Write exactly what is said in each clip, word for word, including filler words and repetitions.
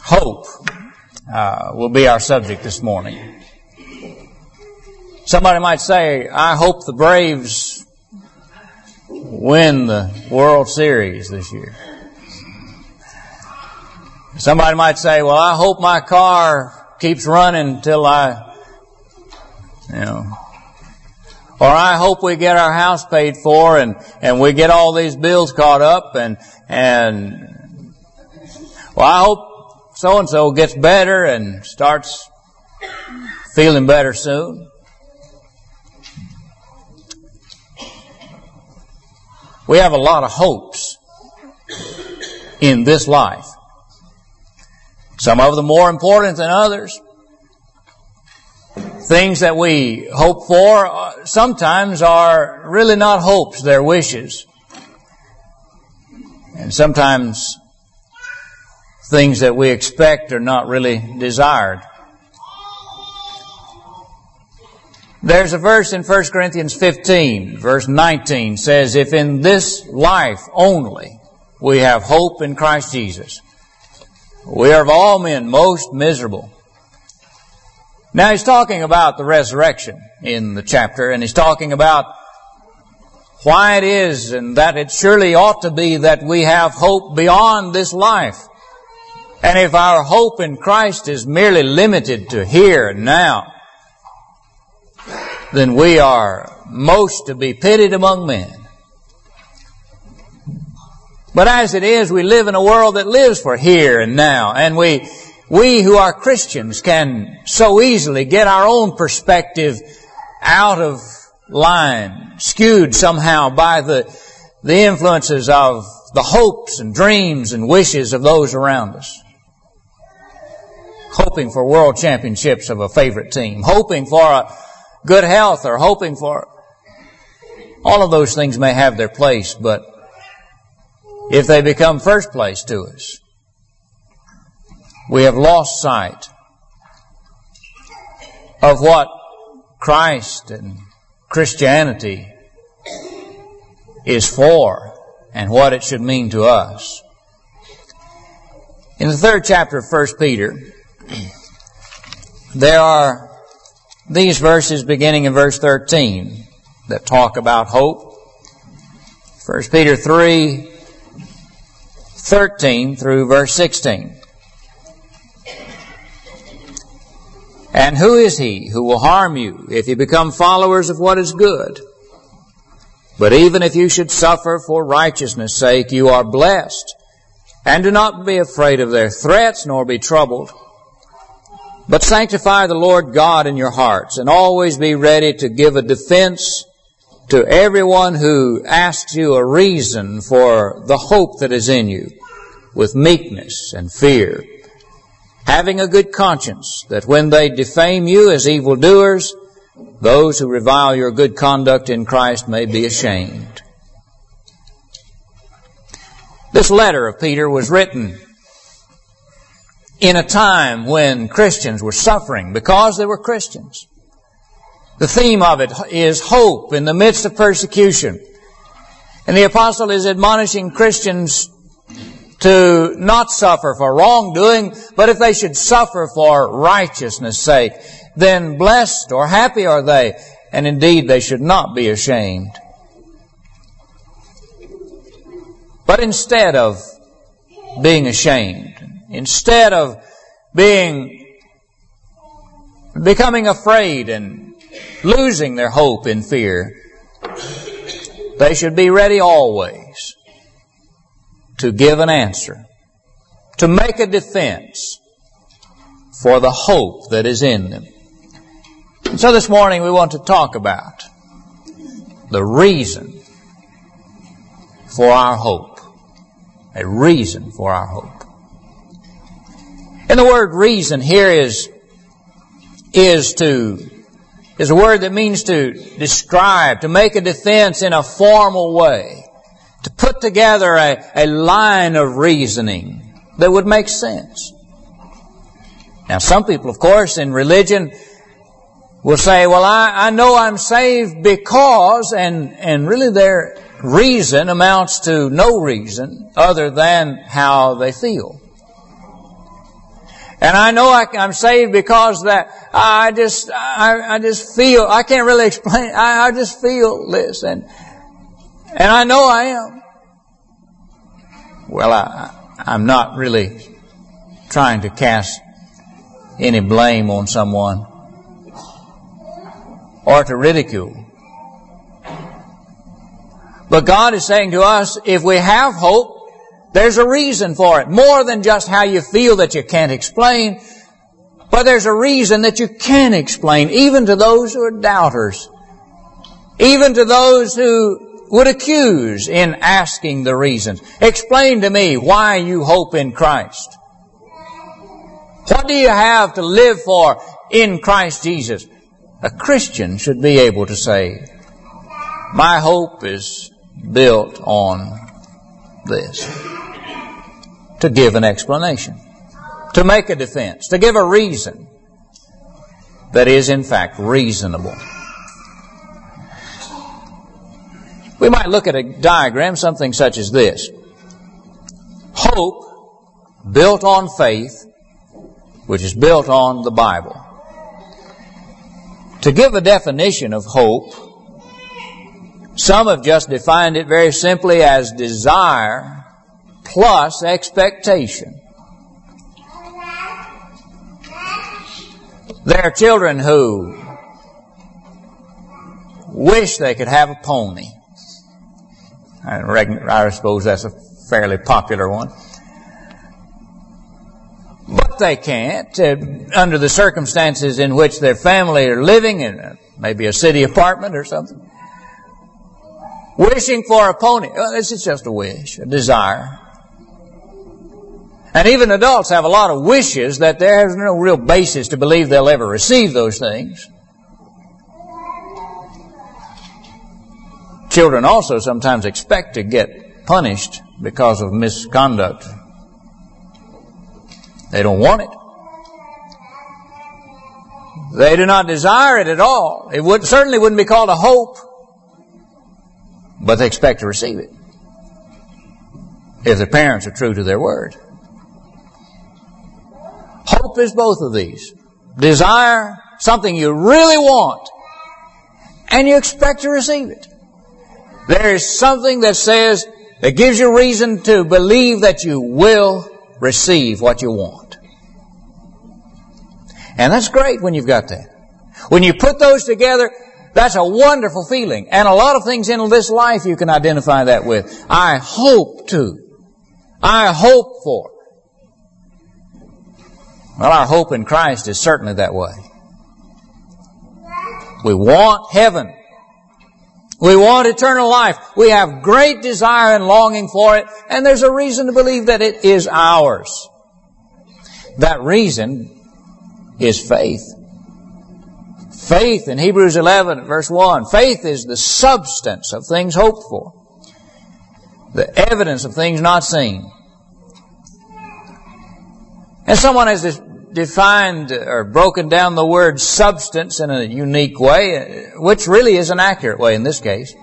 Hope uh, will be our subject this morning. Somebody might say, I hope the Braves win the World Series this year. Somebody might say, well, I hope my car keeps running until I, you know, or I hope we get our house paid for and, and we get all these bills caught up and, and, well, I hope so-and-so gets better and starts feeling better soon. We have a lot of hopes in this life. Some of them more important than others. Things that we hope for sometimes are really not hopes, they're wishes. And sometimes things that we expect are not really desired. There's a verse in First Corinthians fifteen, verse nineteen, says, if in this life only we have hope in Christ Jesus, we are of all men most miserable. Now he's talking about the resurrection in the chapter, and he's talking about why it is and that it surely ought to be that we have hope beyond this life. And if our hope in Christ is merely limited to here and now, then we are most to be pitied among men. But as it is, we live in a world that lives for here and now, and we we who are Christians can so easily get our own perspective out of line, skewed somehow by the the influences of the hopes and dreams and wishes of those around us. Hoping for world championships of a favorite team, hoping for a good health, or hoping for all of those things may have their place, but if they become first place to us, we have lost sight of what Christ and Christianity is for and what it should mean to us. In the third chapter of First Peter, there are these verses beginning in verse thirteen that talk about hope. First Peter three, thirteen through verse sixteen. And who is he who will harm you if you become followers of what is good? But even if you should suffer for righteousness' sake, you are blessed. And do not be afraid of their threats, nor be troubled. But sanctify the Lord God in your hearts, and always be ready to give a defense to everyone who asks you a reason for the hope that is in you, with meekness and fear, having a good conscience, that when they defame you as evildoers, those who revile your good conduct in Christ may be ashamed. This letter of Peter was written in a time when Christians were suffering because they were Christians. The theme of it is hope in the midst of persecution. And the apostle is admonishing Christians to not suffer for wrongdoing, but if they should suffer for righteousness' sake, then blessed or happy are they, and indeed they should not be ashamed. But instead of being ashamed, instead of being, becoming afraid and losing their hope in fear, they should be ready always to give an answer, to make a defense for the hope that is in them. And so this morning we want to talk about the reason for our hope. A reason for our hope. And the word reason here is, is to, is a word that means to describe, to make a defense in a formal way, to put together a, a line of reasoning that would make sense. Now some people, of course, in religion will say, well, I, I know I'm saved because, and, and really their reason amounts to no reason other than how they feel. And I know I, I'm saved because that I just, I, I just feel, I can't really explain, I, I just feel this, and, and I know I am. Well, I, I'm not really trying to cast any blame on someone or to ridicule. But God is saying to us, if we have hope, there's a reason for it. More than just how you feel that you can't explain, but there's a reason that you can explain, even to those who are doubters, even to those who would accuse in asking the reasons. Explain to me why you hope in Christ. What do you have to live for in Christ Jesus? A Christian should be able to say, my hope is built on this. To give an explanation, to make a defense, to give a reason that is in fact reasonable. We might look at a diagram, something such as this. Hope built on faith, which is built on the Bible. To give a definition of hope, some have just defined it very simply as desire plus expectation. There are children who wish they could have a pony. I, reckon, I suppose that's a fairly popular one. But they can't, uh, under the circumstances in which their family are living, in a, maybe a city apartment or something. Wishing for a pony. Well, this is just a wish, a desire. And even adults have a lot of wishes that there's no real basis to believe they'll ever receive those things. Children also sometimes expect to get punished because of misconduct. They don't want it. They do not desire it at all. It would, certainly wouldn't be called a hope, but they expect to receive it if their parents are true to their word. Hope is both of these. Desire, something you really want, and you expect to receive it. There is something that says, that gives you reason to believe that you will receive what you want. And that's great when you've got that. When you put those together, that's a wonderful feeling. And a lot of things in this life you can identify that with. I hope to. I hope for. Well, our hope in Christ is certainly that way. We want heaven. We want eternal life. We have great desire and longing for it, and there's a reason to believe that it is ours. That reason is faith. Faith in Hebrews eleven, verse one. Faith is the substance of things hoped for, the evidence of things not seen. And someone has defined or broken down the word substance in a unique way, which really is an accurate way in this case.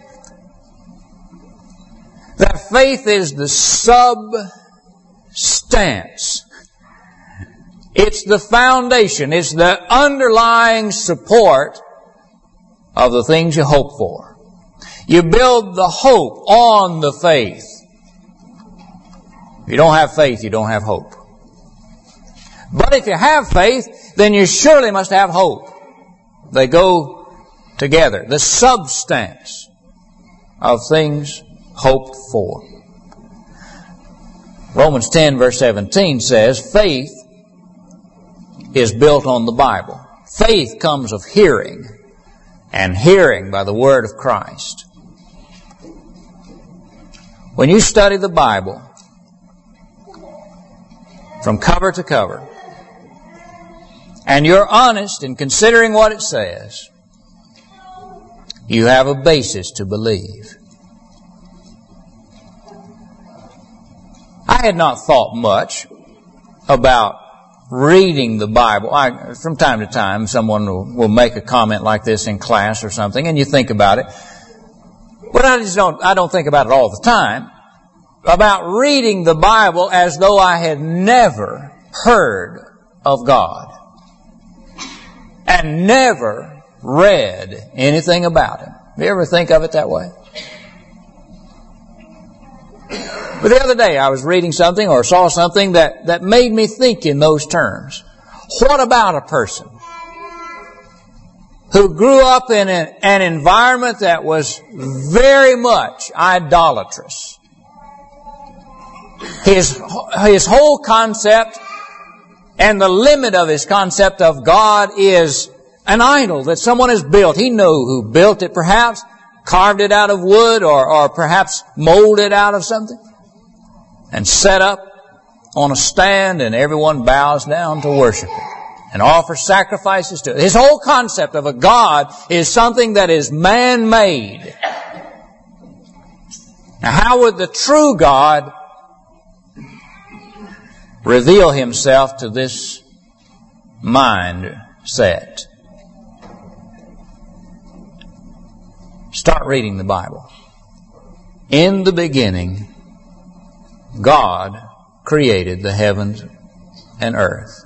That faith is the substance. It's the foundation. It's the underlying support of the things you hope for. You build the hope on the faith. If you don't have faith, you don't have hope. But if you have faith, then you surely must have hope. They go together. The substance of things hoped for. Romans ten verse seventeen says, faith is built on the Bible. Faith comes of hearing, and hearing by the word of Christ. When you study the Bible from cover to cover, and you're honest in considering what it says, you have a basis to believe. I had not thought much about reading the Bible. I, from time to time, someone will, will make a comment like this in class or something, and you think about it. But I just don't, I don't think about it all the time. About reading the Bible as though I had never heard of God and never read anything about Him. Do you ever think of it that way? But the other day I was reading something or saw something that, that made me think in those terms. What about a person who grew up in an, an environment that was very much idolatrous? His, his whole concept and the limit of his concept of God is an idol that someone has built. He knew who built it, perhaps, carved it out of wood or, or perhaps molded it out of something and set up on a stand, and everyone bows down to worship it and offers sacrifices to it. His whole concept of a God is something that is man-made. Now, how would the true God reveal Himself to this mindset? Start reading the Bible. In the beginning, God created the heavens and earth.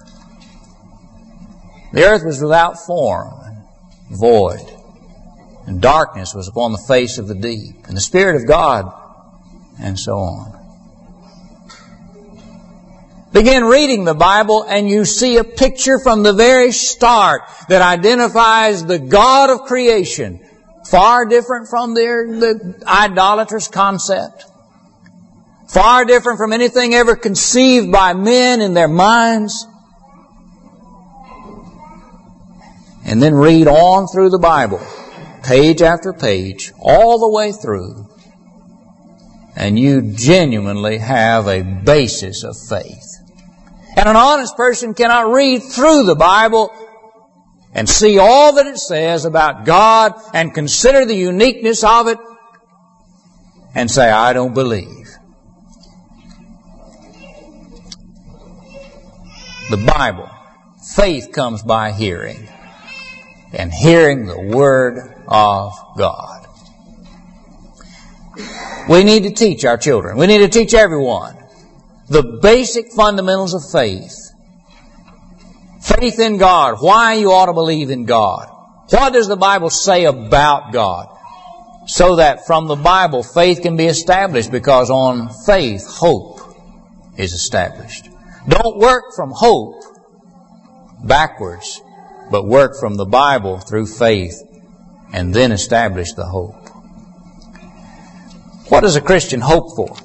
The earth was without form and void, and darkness was upon the face of the deep, and the Spirit of God, and so on. Begin reading the Bible and you see a picture from the very start that identifies the God of creation, far different from their, the idolatrous concept. Far different from anything ever conceived by men in their minds. And then read on through the Bible, page after page, all the way through. And you genuinely have a basis of faith. And an honest person cannot read through the Bible and see all that it says about God and consider the uniqueness of it and say, I don't believe. The Bible, faith comes by hearing, and hearing the Word of God. We need to teach our children. We need to teach everyone the basic fundamentals of faith. Faith in God. Why you ought to believe in God. What does the Bible say about God? So that from the Bible faith can be established, because on faith hope is established. Don't work from hope backwards, but work from the Bible through faith and then establish the hope. What does a Christian hope for?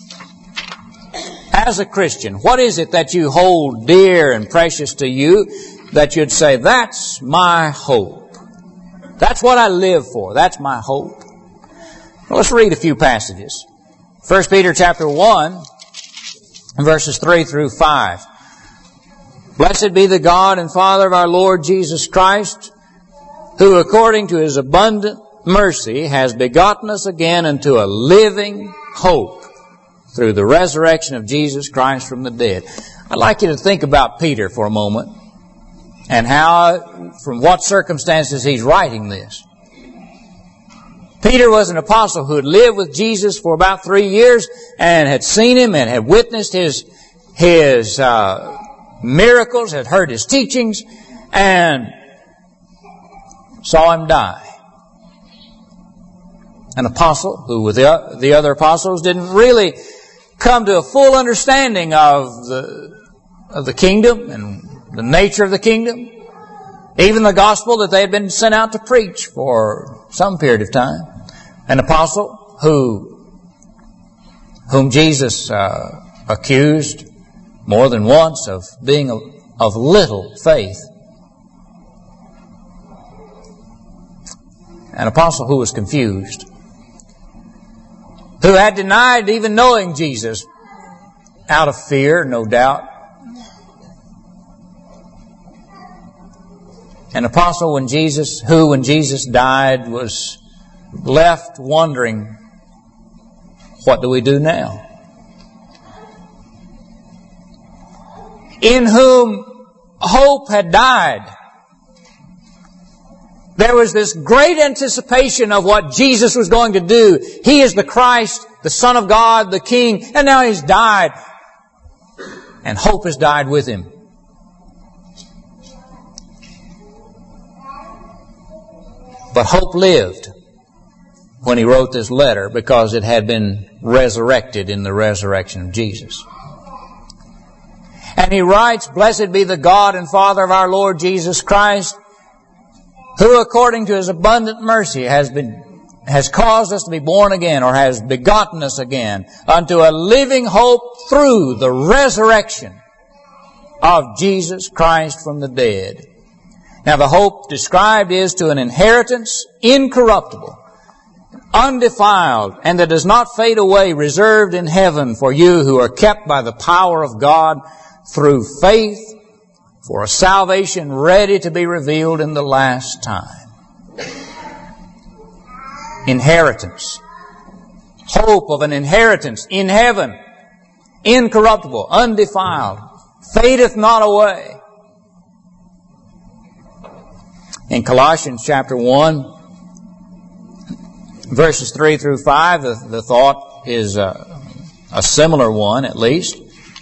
As a Christian, what is it that you hold dear and precious to you that you'd say, that's my hope. That's what I live for. That's my hope. Well, let's read a few passages. First Peter chapter one, verses three through five. Blessed be the God and Father of our Lord Jesus Christ, who according to His abundant mercy has begotten us again unto a living hope through the resurrection of Jesus Christ from the dead. I'd like you to think about Peter for a moment and how, from what circumstances he's writing this. Peter was an apostle who had lived with Jesus for about three years and had seen Him and had witnessed His, his uh, miracles, had heard His teachings, and saw Him die. An apostle who with the, the other apostles didn't really come to a full understanding of the, of the kingdom and the nature of the kingdom. Even the gospel that they had been sent out to preach for some period of time. An apostle who, whom Jesus uh, accused more than once of being a, of little faith. An apostle who was confused. Who had denied even knowing Jesus out of fear, no doubt. An apostle when Jesus, who when Jesus died was left wondering, what do we do now? In whom hope had died. There was this great anticipation of what Jesus was going to do. He is the Christ, the Son of God, the King, and now He's died. And hope has died with Him. But hope lived when he wrote this letter because it had been resurrected in the resurrection of Jesus. And he writes, "Blessed be the God and Father of our Lord Jesus Christ, who according to His abundant mercy has been has caused us to be born again, or has begotten us again, unto a living hope through the resurrection of Jesus Christ from the dead." Now the hope described is to an inheritance incorruptible, undefiled, and that does not fade away, reserved in heaven for you who are kept by the power of God through faith for a salvation ready to be revealed in the last time. Inheritance. Hope of an inheritance in heaven, incorruptible, undefiled, fadeth not away. In Colossians chapter one, verses three through five, the, the thought is a, a similar one at least.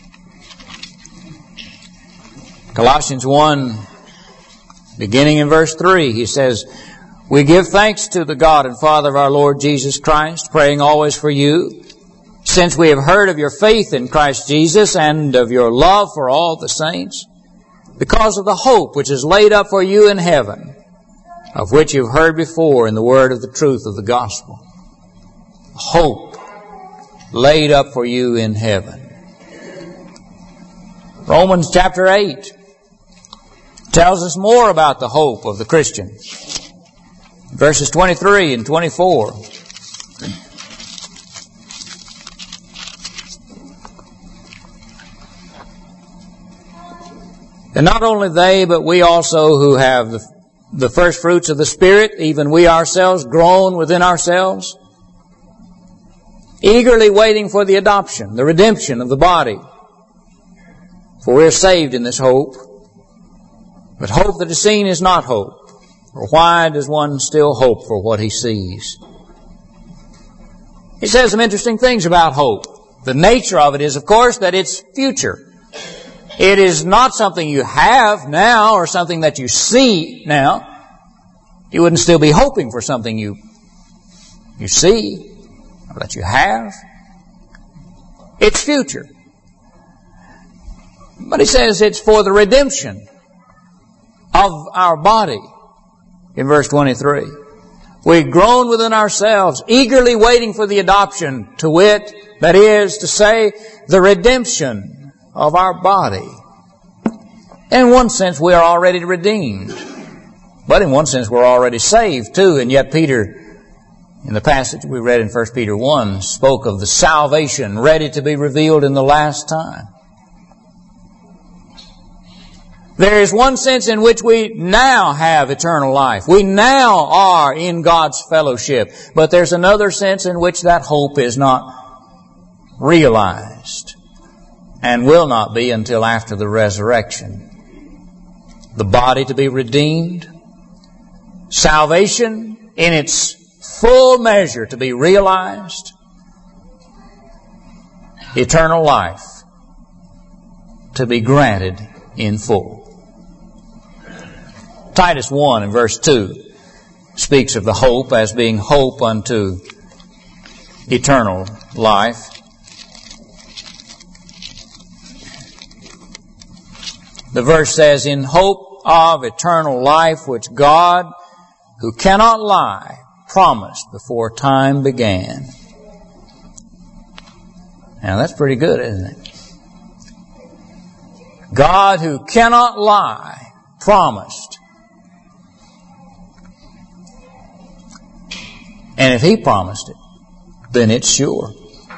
Colossians one, beginning in verse three, he says, "We give thanks to the God and Father of our Lord Jesus Christ, praying always for you, since we have heard of your faith in Christ Jesus and of your love for all the saints, because of the hope which is laid up for you in heaven, of which you've heard before in the word of the truth of the gospel." Hope laid up for you in heaven. Romans chapter eight tells us more about the hope of the Christian. Verses twenty-three and twenty-four. And not only they, but we also who have the, the first fruits of the Spirit, even we ourselves groan within ourselves, eagerly waiting for the adoption, the redemption of the body. For we are saved in this hope. But hope that is seen is not hope. For why does one still hope for what he sees? He says some interesting things about hope. The nature of it is, of course, that it's future. It is not something you have now or something that you see now. You wouldn't still be hoping for something you, you see or that you have. It's future. But he says it's for the redemption of our body. In verse twenty-three, we groan within ourselves, eagerly waiting for the adoption, to wit, that is to say, the redemption of our body. In one sense, we are already redeemed. But in one sense, we're already saved too. And yet Peter, in the passage we read in First Peter one, spoke of the salvation ready to be revealed in the last time. There is one sense in which we now have eternal life. We now are in God's fellowship. But there's another sense in which that hope is not realized and will not be until after the resurrection. The body to be redeemed, salvation in its full measure to be realized, eternal life to be granted in full. Titus one and verse two speaks of the hope as being hope unto eternal life. The verse says, "In hope of eternal life, which God, who cannot lie, promised before time began." Now that's pretty good, isn't it? God, who cannot lie, promised. And if He promised it, then it's sure.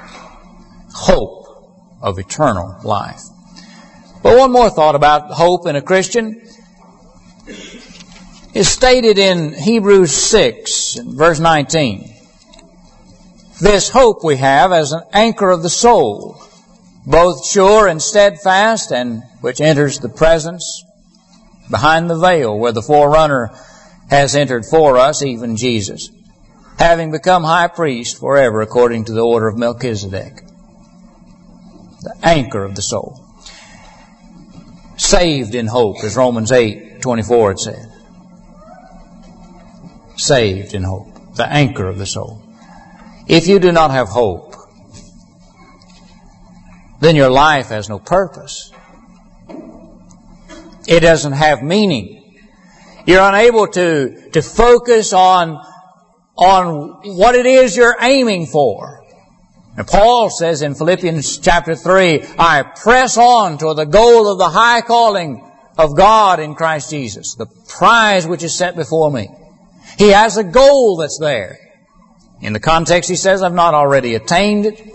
Hope of eternal life. But one more thought about hope in a Christian is stated in Hebrews six, verse nineteen. "This hope we have as an anchor of the soul, both sure and steadfast, and which enters the presence behind the veil, where the forerunner has entered for us, even Jesus, having become high priest forever according to the order of Melchizedek." The anchor of the soul. Saved in hope, as Romans eight twenty-four had said. saved in hope, the anchor of the soul. If you do not have hope, then your life has no purpose. It doesn't have meaning. You're unable to, to focus on, on what it is you're aiming for. And Paul says in Philippians chapter three, I press on toward the goal of the high calling of God in Christ Jesus, the prize which is set before me. He has a goal that's there. In the context he says, I've not already attained it,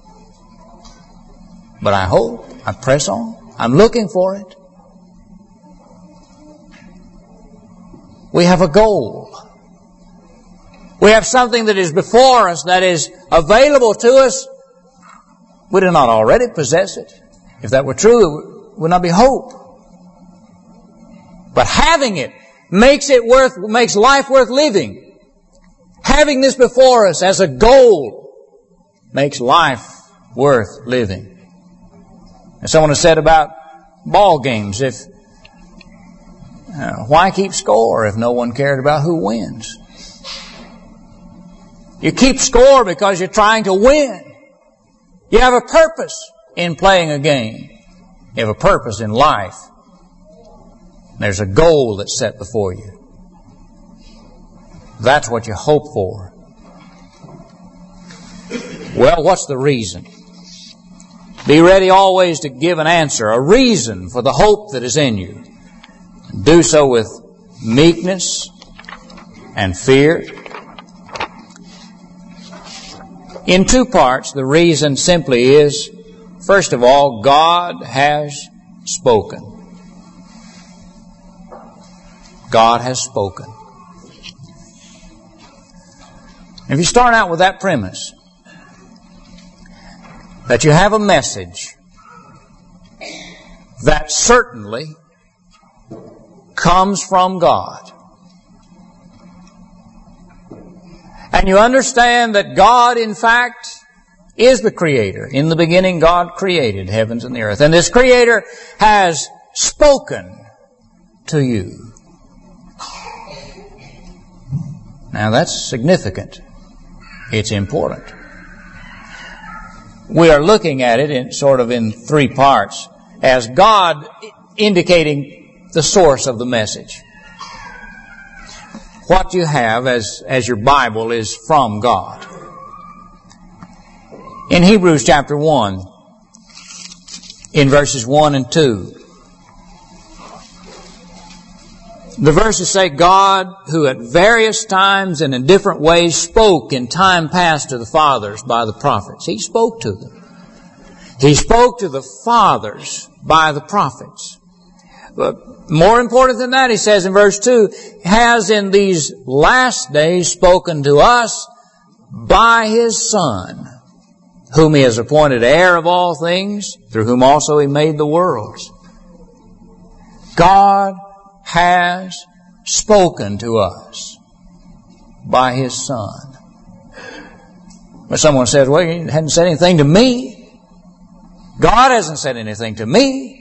but I hope, I press on, I'm looking for it. We have a goal. We have something that is before us, that is available to us. We do not already possess it. If that were true, it would not be hope. But having it makes it worth, makes life worth living. Having this before us as a goal makes life worth living. And someone has said about ball games, if uh, why keep score if no one cared about who wins? You keep score because you're trying to win. You have a purpose in playing a game. You have a purpose in life. There's a goal that's set before you. That's what you hope for. Well, what's the reason? Be ready always to give an answer, a reason for the hope that is in you. Do so with meekness and fear. In two parts, the reason simply is, first of all, God has spoken. God has spoken. If you start out with that premise, that you have a message that certainly comes from God, and you understand that God, in fact, is the Creator. In the beginning, God created heavens and the earth. And this Creator has spoken to you. Now, that's significant. It's important. We are looking at it in sort of in three parts, as God indicating the source of the message. What you have as, as your Bible is from God. In Hebrews chapter one, in verses one and two, the verses say, God, who at various times and in different ways spoke in time past to the fathers by the prophets. He spoke to them. He spoke to the fathers by the prophets. But more important than that, he says in verse two, has in these last days spoken to us by His Son, whom He has appointed heir of all things, through whom also He made the worlds. God has spoken to us by His Son. But someone says, well, He hadn't said anything to me. God hasn't said anything to me.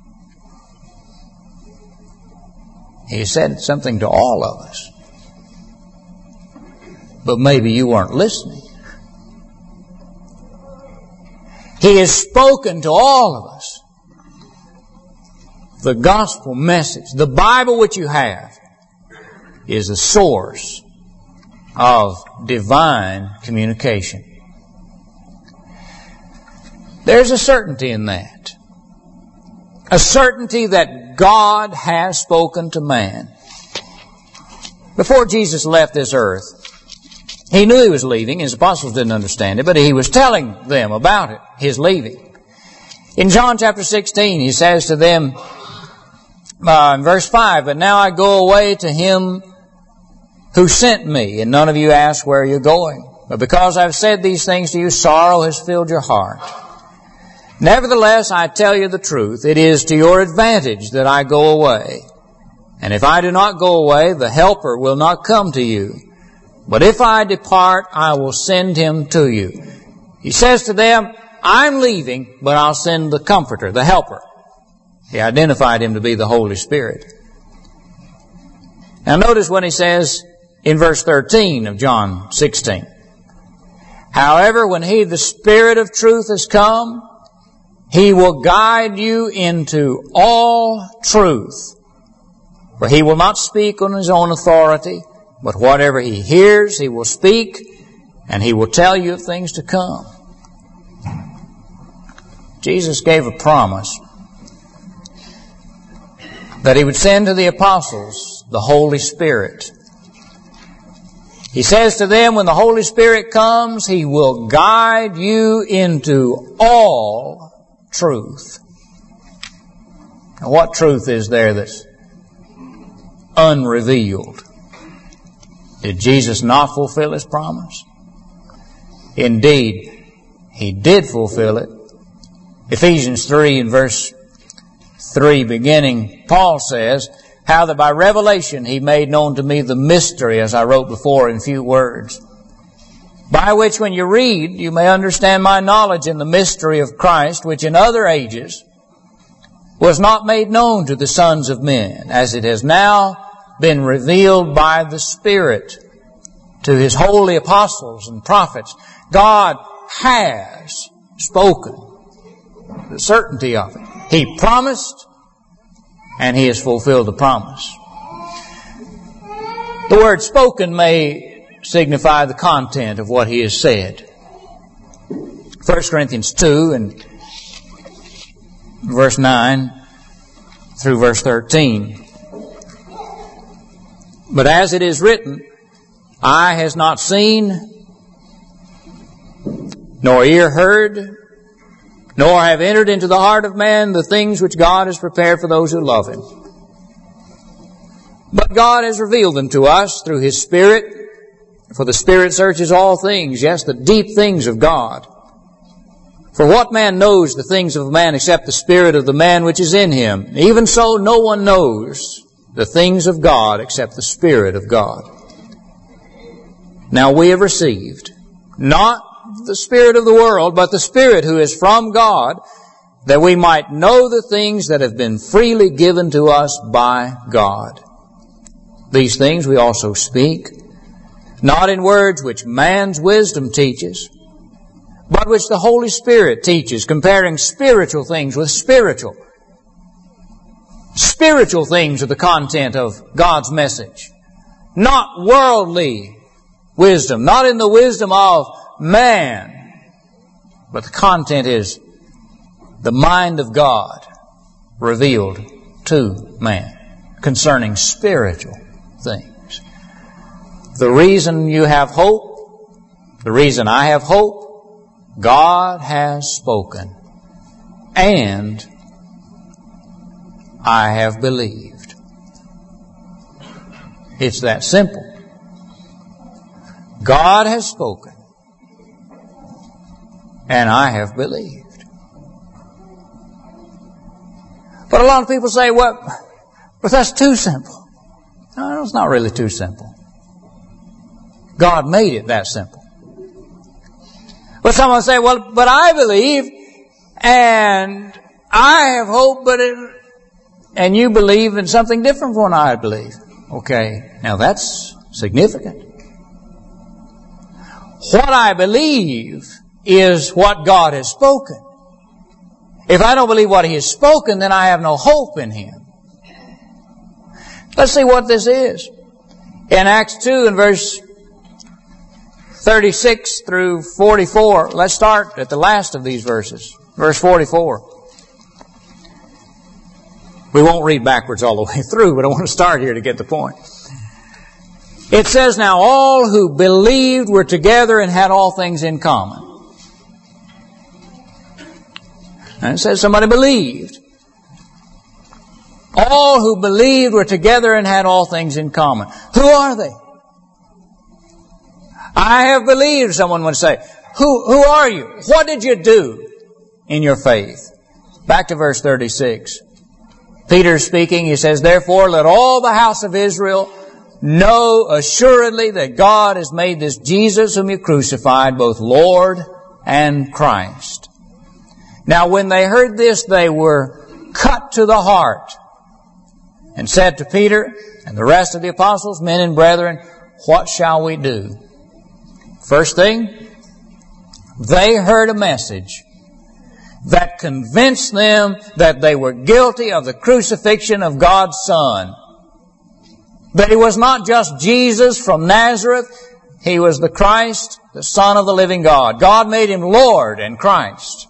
He said something to all of us. But maybe you weren't listening. He has spoken to all of us. The gospel message, the Bible which you have, is the source of divine communication. There's a certainty in that. A certainty that God has spoken to man. Before Jesus left this earth, He knew He was leaving. His apostles didn't understand it, but He was telling them about it, His leaving. In John chapter sixteen, He says to them, uh, in verse five, but now I go away to Him who sent me, and none of you ask where you're going. But because I've said these things to you, sorrow has filled your heart. Nevertheless, I tell you the truth, it is to your advantage that I go away. And if I do not go away, the Helper will not come to you. But if I depart, I will send Him to you. He says to them, I'm leaving, but I'll send the Comforter, the Helper. He identified Him to be the Holy Spirit. Now notice when He says, in verse thirteen of John sixteen. However, when He, the Spirit of truth, has come, He will guide you into all truth. For He will not speak on His own authority, but whatever He hears, He will speak, and He will tell you of things to come. Jesus gave a promise that He would send to the apostles the Holy Spirit. He says to them, when the Holy Spirit comes, He will guide you into all truth. Now, what truth is there that's unrevealed? Did Jesus not fulfill His promise? Indeed, He did fulfill it. Ephesians three and verse three beginning, Paul says, how that by revelation He made known to me the mystery, as I wrote before in few words, by which when you read, you may understand my knowledge in the mystery of Christ, which in other ages was not made known to the sons of men, as it has now been revealed by the Spirit to His holy apostles and prophets. God has spoken. The certainty of it. He promised, and He has fulfilled the promise. The word spoken may signify the content of what He has said. First Corinthians two and verse nine through verse thirteen. But as it is written, eye has not seen, nor ear heard, nor have entered into the heart of man the things which God has prepared for those who love Him. But God has revealed them to us through His Spirit, for the Spirit searches all things, yes, the deep things of God. For what man knows the things of a man except the spirit of the man which is in him? Even so, no one knows the things of God except the Spirit of God. Now we have received not the spirit of the world, but the Spirit who is from God, that we might know the things that have been freely given to us by God. These things we also speak, not in words which man's wisdom teaches, but which the Holy Spirit teaches, comparing spiritual things with spiritual. Spiritual things are the content of God's message, not worldly wisdom, not in the wisdom of man, but the content is the mind of God revealed to man concerning spiritual things. The reason you have hope, the reason I have hope, God has spoken, and I have believed. It's that simple. God has spoken, and I have believed. But a lot of people say, well, but that's too simple. No, it's not really too simple. God made it that simple. But someone say, well, but I believe, and I have hope, but it, and you believe in something different from what I believe. Okay, now that's significant. What I believe is what God has spoken. If I don't believe what He has spoken, then I have no hope in Him. Let's see what this is. In Acts two and verse thirty-six through forty-four, let's start at the last of these verses. Verse forty-four. We won't read backwards all the way through, but I want to start here to get the point. It says, now all who believed were together and had all things in common. And it says somebody believed. All who believed were together and had all things in common. Who are they? I have believed, someone would say. Who, who are you? What did you do in your faith? Back to verse thirty-six. Peter speaking, he says, therefore let all the house of Israel know assuredly that God has made this Jesus whom you crucified both Lord and Christ. Now when they heard this, they were cut to the heart and said to Peter and the rest of the apostles, men and brethren, what shall we do? First thing, they heard a message that convinced them that they were guilty of the crucifixion of God's Son. That He was not just Jesus from Nazareth, He was the Christ, the Son of the living God. God made Him Lord and Christ.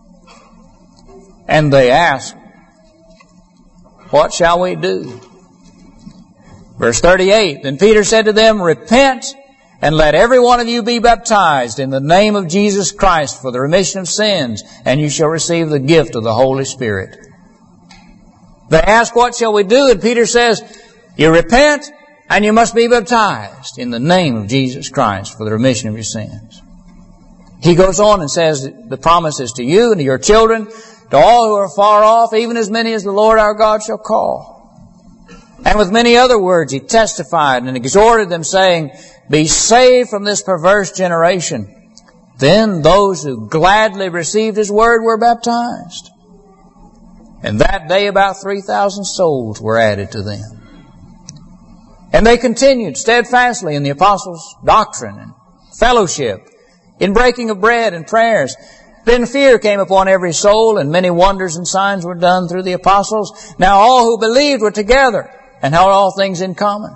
And they asked, what shall we do? Verse thirty-eight, then Peter said to them, repent and let every one of you be baptized in the name of Jesus Christ for the remission of sins, and you shall receive the gift of the Holy Spirit. They ask, what shall we do? And Peter says, you repent and you must be baptized in the name of Jesus Christ for the remission of your sins. He goes on and says, the promise is to you and to your children, to all who are far off, even as many as the Lord our God shall call. And with many other words he testified and exhorted them, saying, be saved from this perverse generation. Then those who gladly received His word were baptized. And that day about three thousand souls were added to them. And they continued steadfastly in the apostles' doctrine and fellowship, in breaking of bread and prayers. Then fear came upon every soul, and many wonders and signs were done through the apostles. Now all who believed were together and had all things in common.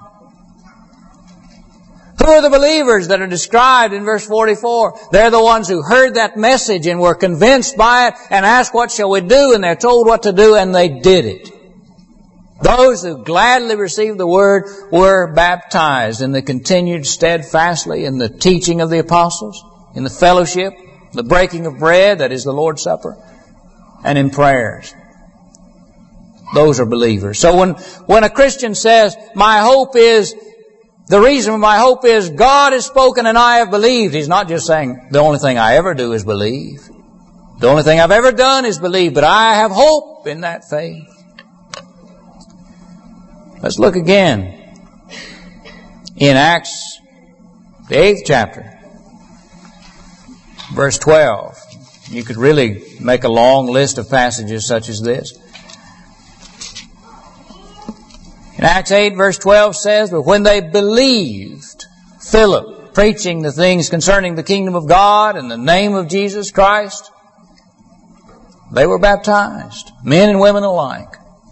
Who are the believers that are described in verse forty-four? They're the ones who heard that message and were convinced by it and asked, what shall we do? And they're told what to do, and they did it. Those who gladly received the word were baptized, and they continued steadfastly in the teaching of the apostles, in the fellowship, the breaking of bread, that is the Lord's Supper, and in prayers. Those are believers. So when, when a Christian says, my hope is, the reason for my hope is God has spoken and I have believed, he's not just saying, the only thing I ever do is believe. The only thing I've ever done is believe, but I have hope in that faith. Let's look again in Acts, the eighth chapter, verse twelve. You could really make a long list of passages such as this. In Acts eight, verse twelve says, but when they believed Philip preaching the things concerning the kingdom of God in the name of Jesus Christ, they were baptized, men and women alike.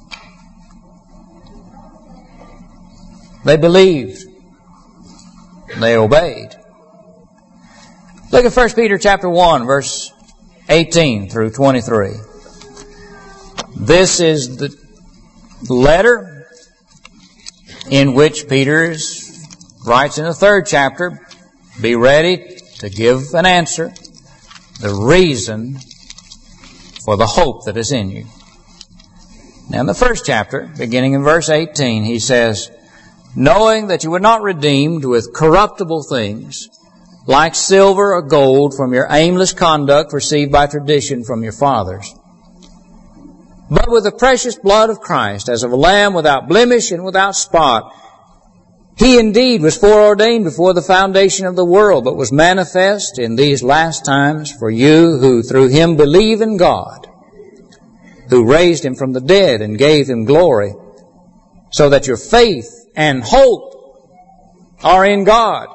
They believed. They obeyed. Look at First Peter chapter one, verse eighteen through twenty-three. This is the letter in which Peter writes in the third chapter, be ready to give an answer, the reason for the hope that is in you. Now in the first chapter, beginning in verse eighteen, he says, knowing that you were not redeemed with corruptible things, like silver or gold from your aimless conduct received by tradition from your fathers, but with the precious blood of Christ, as of a lamb without blemish and without spot. He indeed was foreordained before the foundation of the world, but was manifest in these last times for you who through Him believe in God, who raised Him from the dead and gave Him glory, so that your faith and hope are in God.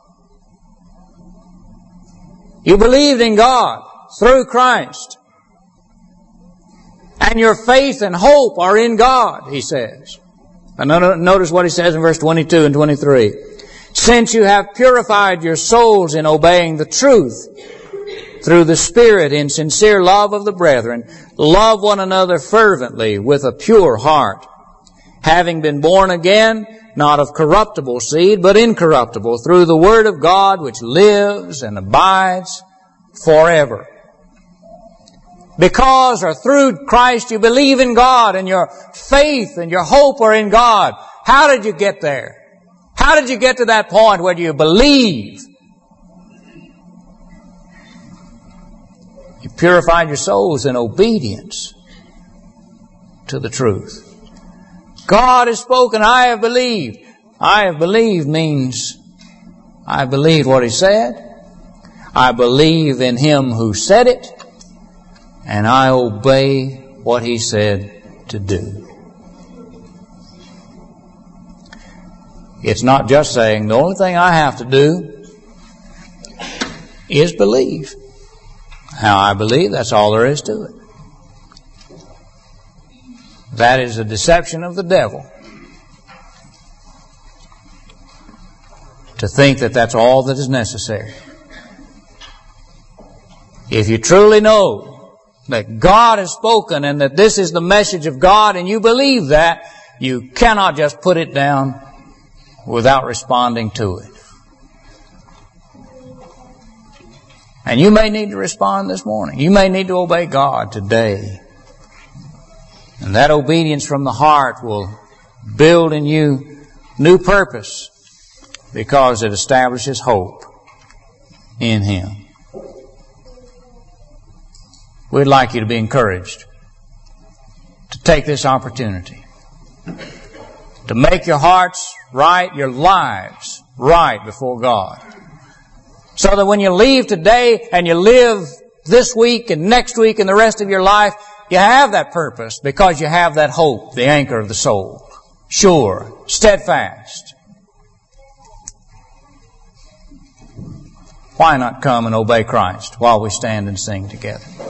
You believed in God through Christ, and your faith and hope are in God, he says. And notice what he says in verse twenty-two and twenty-three. Since you have purified your souls in obeying the truth through the Spirit in sincere love of the brethren, love one another fervently with a pure heart, having been born again, not of corruptible seed, but incorruptible, through the Word of God which lives and abides forever. Because or through Christ you believe in God, and your faith and your hope are in God. How did you get there? How did you get to that point where you believe? You purified your souls in obedience to the truth. God has spoken, I have believed. I have believed means I believe what He said. I believe in Him who said it. And I obey what He said to do. It's not just saying, the only thing I have to do is believe. How I believe, that's all there is to it. That is a deception of the devil. To think that that's all that is necessary. If you truly know that God has spoken and that this is the message of God and you believe that, you cannot just put it down without responding to it. And you may need to respond this morning. You may need to obey God today. And that obedience from the heart will build in you new purpose because it establishes hope in Him. We'd like you to be encouraged to take this opportunity to make your hearts right, your lives right before God. So that when you leave today and you live this week and next week and the rest of your life, you have that purpose because you have that hope, the anchor of the soul. Sure, steadfast. Why not come and obey Christ while we stand and sing together?